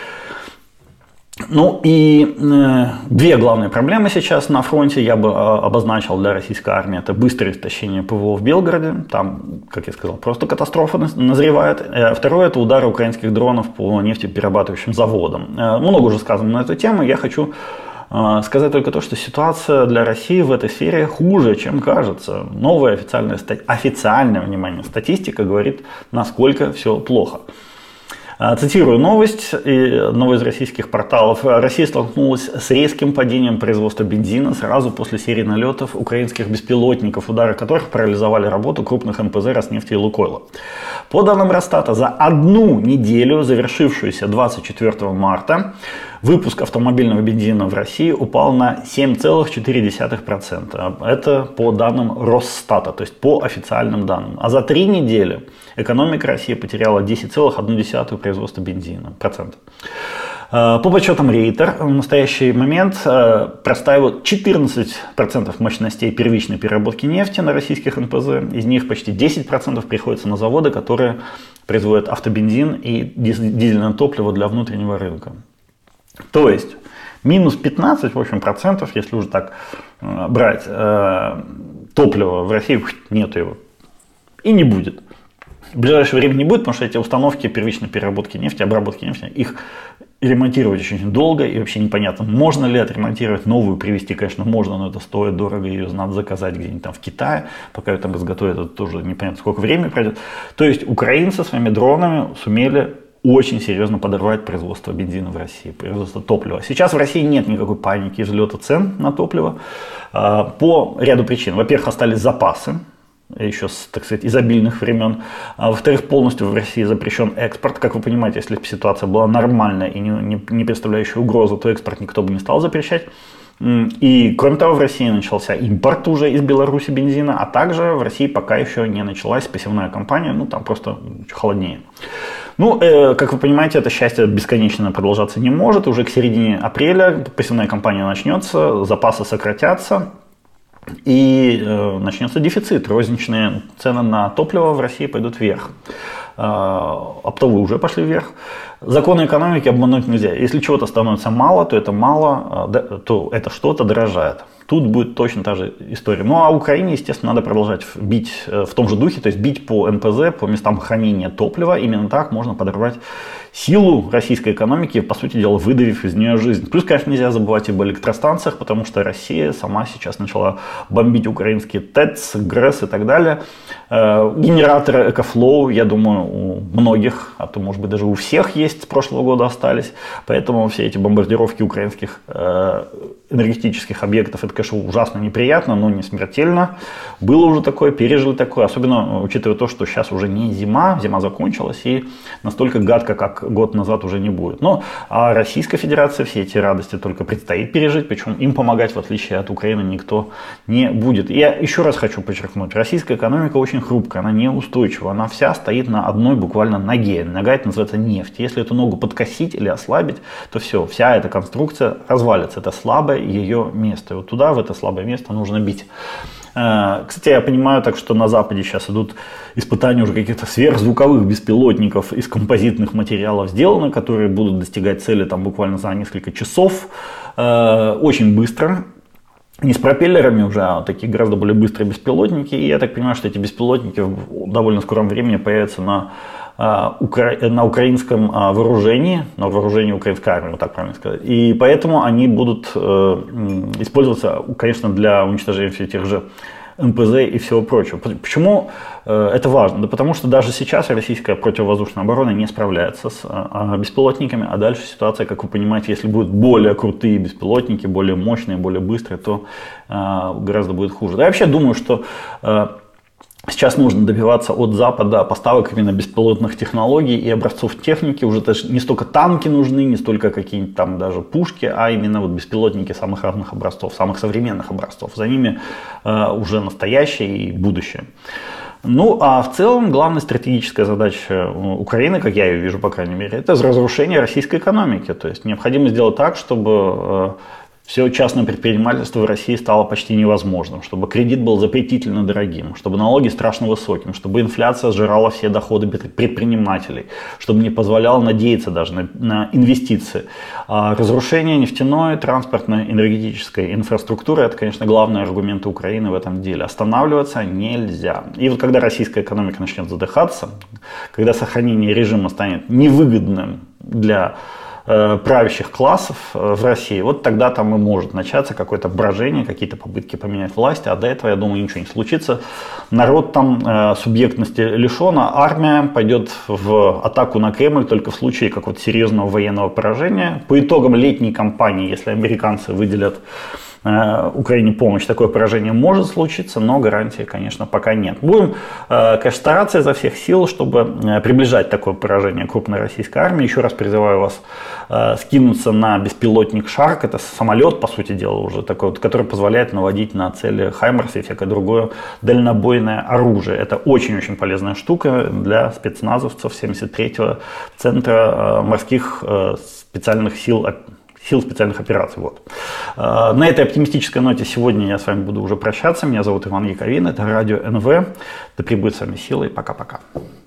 Ну и две главные проблемы сейчас на фронте я бы обозначил для российской армии. Это быстрое истощение ПВО в Белгороде. Там, как я сказал, просто катастрофа назревает. Второе – это удары украинских дронов по нефтеперерабатывающим заводам. Много уже сказано на эту тему. Я хочу сказать только то, что ситуация для России в этой сфере хуже, чем кажется. Новая официальная, внимание, статистика говорит, насколько все плохо. Цитирую новость, одного из российских порталов. Россия столкнулась с резким падением производства бензина сразу после серии налетов украинских беспилотников, удары которых парализовали работу крупных НПЗ «Роснефти» и «Лукойла». По данным Росстата, за одну неделю, завершившуюся 24 марта, выпуск автомобильного бензина в России упал на 7,4%. Это по данным Росстата, то есть по официальным данным. А за 3 недели экономика России потеряла 10,1% производства бензина. По подсчетам Рейтер, в настоящий момент простаивают 14% мощностей первичной переработки нефти на российских НПЗ. Из них почти 10% приходится на заводы, которые производят автобензин и дизельное топливо для внутреннего рынка. То есть минус 15, в общем, процентов, если уже так брать, топлива в России нет его и не будет. В ближайшее время не будет, потому что эти установки первичной переработки нефти, обработки нефти, их ремонтировать очень долго и вообще непонятно, можно ли отремонтировать, новую привезти, конечно, можно, но это стоит дорого, ее надо заказать где-нибудь там в Китае, пока ее там изготовят, это тоже непонятно, сколько времени пройдет. То есть украинцы своими дронами сумели очень серьезно подорвать производство бензина в России, производство топлива. Сейчас в России нет никакой паники взлета цен на топливо по ряду причин. Во-первых, остались запасы, еще с, так сказать, изобильных времен. А во-вторых, полностью в России запрещен экспорт. Как вы понимаете, если бы ситуация была нормальная и не представляющая угрозу, то экспорт никто бы не стал запрещать. И, кроме того, в России начался импорт уже из Беларуси бензина, а также в России пока еще не началась посевная кампания, ну, там просто холоднее. Ну, как вы понимаете, это счастье бесконечно продолжаться не может. Уже к середине апреля посевная кампания начнется, запасы сократятся. И начнется дефицит. Розничные цены на топливо в России пойдут вверх. Оптовые уже пошли вверх. Законы экономики обмануть нельзя. Если чего-то становится мало, то это мало, то это что-то дорожает. Тут будет точно та же история. Ну а Украине, естественно, надо продолжать бить в том же духе, то есть бить по НПЗ, по местам хранения топлива. Именно так можно подорвать силу российской экономики, по сути дела, выдавив из нее жизнь. Плюс, конечно, нельзя забывать об электростанциях, потому что Россия сама сейчас начала бомбить украинские ТЭЦ, ГРЭС и так далее. Генераторы EcoFlow, я думаю, у многих, а то, может быть, даже у всех есть, с прошлого года остались. Поэтому все эти бомбардировки украинских энергетических объектов, это, конечно, ужасно неприятно, но не смертельно. Было уже такое, пережили такое, особенно учитывая то, что сейчас уже не зима, зима закончилась, и настолько гадко, как год назад, уже не будет. Но а Российской Федерации все эти радости только предстоит пережить, причем им помогать, в отличие от Украины, никто не будет. Я еще раз хочу подчеркнуть, российская экономика очень хрупкая, она неустойчива, она вся стоит на одной буквально ноге. Нога это называется нефть. Если эту ногу подкосить или ослабить, то все, вся эта конструкция развалится. Это слабое ее место. И вот туда, в это слабое место, нужно бить. Кстати, я понимаю так, что на Западе сейчас идут испытания уже каких-то сверхзвуковых беспилотников из композитных материалов сделаны, которые будут достигать цели там буквально за несколько часов, очень быстро. Не с пропеллерами уже, а такие гораздо более быстрые беспилотники. И я так понимаю, что эти беспилотники в довольно скором времени появятся на украинском вооружении, на вооружении украинской армии, вот так правильно сказать. И поэтому они будут использоваться, конечно, для уничтожения всех тех же НПЗ и всего прочего. Почему это важно? Да потому что даже сейчас российская противовоздушная оборона не справляется с беспилотниками, а дальше ситуация, как вы понимаете, если будут более крутые беспилотники, более мощные, более быстрые, то гораздо будет хуже. Да, я вообще думаю, что сейчас нужно добиваться от Запада поставок именно беспилотных технологий и образцов техники. Уже даже не столько танки нужны, не столько какие-нибудь там даже пушки, а именно вот беспилотники самых разных образцов, самых современных образцов. За ними уже настоящее и будущее. Ну, а в целом главная стратегическая задача Украины, как я ее вижу, по крайней мере, это разрушение российской экономики. То есть необходимо сделать так, чтобы все частное предпринимательство в России стало почти невозможным, чтобы кредит был запретительно дорогим, чтобы налоги страшно высоким, чтобы инфляция сжирала все доходы предпринимателей, чтобы не позволяло надеяться даже на инвестиции. А разрушение нефтяной, транспортной, энергетической инфраструктуры – это, конечно, главные аргументы Украины в этом деле. Останавливаться нельзя. И вот когда российская экономика начнет задыхаться, когда сохранение режима станет невыгодным для правящих классов в России, вот тогда там и может начаться какое-то брожение, какие-то попытки поменять власть, а до этого, я думаю, ничего не случится. Народ там субъектности лишен, а армия пойдет в атаку на Кремль только в случае какого-то серьезного военного поражения. По итогам летней кампании, если американцы выделят Украине помощь, такое поражение может случиться, но гарантии, конечно, пока нет. Будем, конечно, стараться изо всех сил, чтобы приближать такое поражение крупной российской армии. Еще раз призываю вас скинуться на беспилотник «Шарк». Это самолет, по сути дела, уже такой вот, который позволяет наводить на цели «Хаймерс» и всякое другое дальнобойное оружие. Это очень-очень полезная штука для спецназовцев 73-го центра морских специальных сил специальных операций. Вот. На этой оптимистической ноте сегодня я с вами буду уже прощаться. Меня зовут Иван Яковин, это радио НВ. Да пребудет с вами сила и пока-пока.